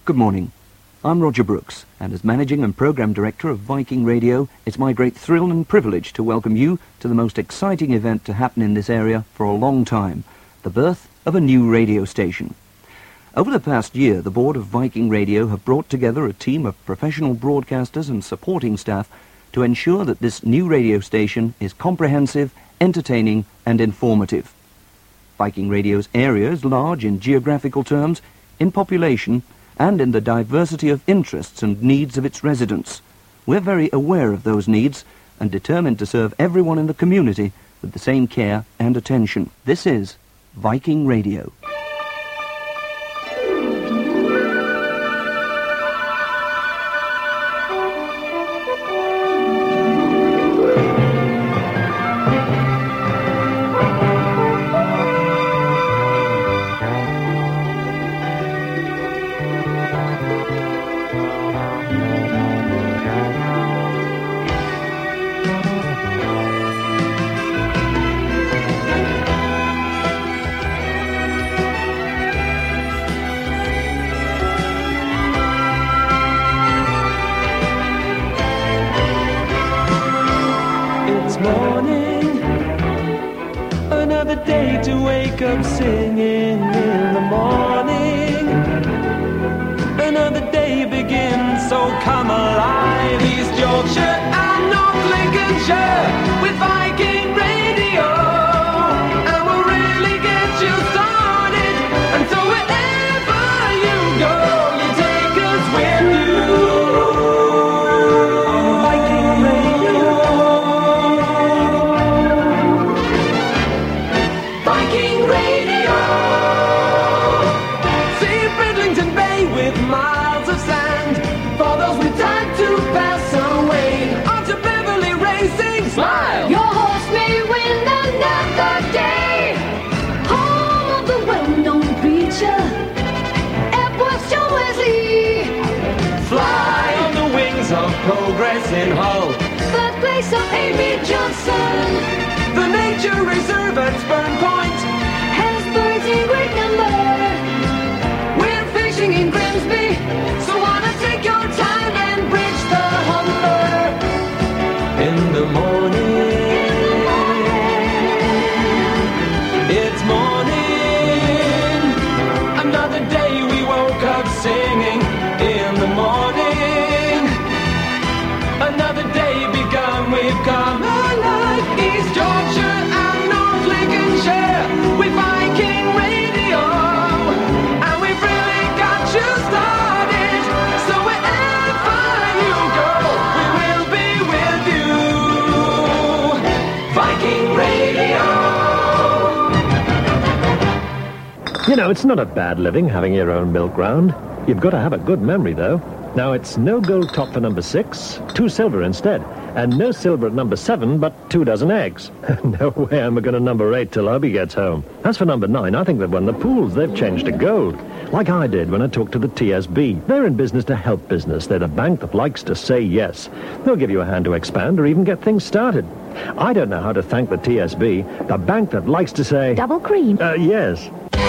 Good morning. I'm Roger Brooks, and as Managing and Programme Director of Viking Radio, it's my great thrill and privilege to welcome you to the most exciting event to happen in this area for a long time, the birth of a new radio station. Over the past year, the board of Viking Radio have brought together a team of professional broadcasters and supporting staff to ensure that this new radio station is comprehensive, entertaining and informative. Viking Radio's area is large in geographical terms, in population, and in the diversity of interests and needs of its residents. We're very aware of those needs and determined to serve everyone in the community with the same care and attention. This is Viking Radio. Morning, another day to wake up singing in the morning. Another day begins, so come alive. East Yorkshire and North Lincolnshire with Viking Radio, and we'll really get you started. And so wherever you go, you take us with you. Viking Radio. Viking Radio. See Bridlington Bay with miles of sand for those with time to pass away. Onto Beverly Racing, smile. Your horse may win another day. Home of the well-known preacher, Epworth John Wesley. Fly on the wings of progress in Hull. Birthplace of Amy Johnson. The nature reserve at Spurn Point Has birds in great number. We're fishing in Grimsby, so wanna take your time and bridge the Humber. In the morning, it's morning. Another day we woke up singing. In the morning, another day begun. We've come alive. East Yorkshire and North Lincolnshire with Viking Radio, and we've really got you started. So wherever you go, we will be with you. Viking Radio. You know, it's not a bad living having your own milk round. You've got to have a good memory, though. Now, it's no gold top for number 6, 2 silver instead, and no silver at number 7, but 2 dozen eggs. No way I'm going to number 8 till Hubby gets home. As for number 9, I think they've won the pools. They've changed to gold, like I did when I talked to the TSB. They're in business to help business. They're the bank that likes to say yes. They'll give you a hand to expand or even get things started. I don't know how to thank the TSB, the bank that likes to say... Double cream. Yes.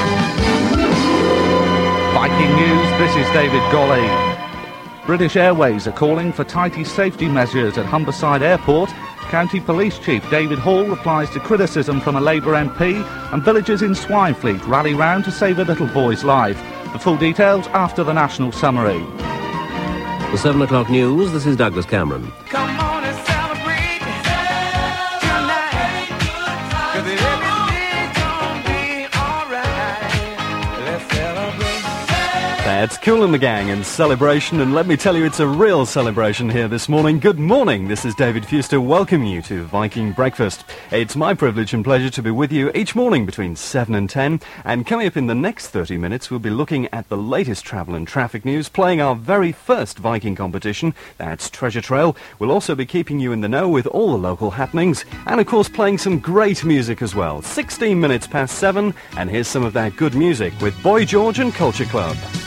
Viking News, this is David Golly. British Airways are calling for tighter safety measures at Humberside Airport. County Police Chief David Hall replies to criticism from a Labour MP, and villagers in Swinefleet rally round to save a little boy's life. The full details after the national summary. The 7 o'clock news, this is Douglas Cameron. Come on and celebrate tonight, 'cause everything's gonna be alright. Let's celebrate. It's Kool and the Gang and Celebration, and let me tell you, it's a real celebration here this morning. Good morning, this is David Fuster welcoming you to Viking Breakfast. It's my privilege and pleasure to be with you each morning between 7 and 10, and coming up in the next 30 minutes we'll be looking at the latest travel and traffic news, playing our very first Viking competition, that's Treasure Trail. We'll also be keeping you in the know with all the local happenings, and of course playing some great music as well. 16 minutes past 7, and here's some of that good music with Boy George and Culture Club.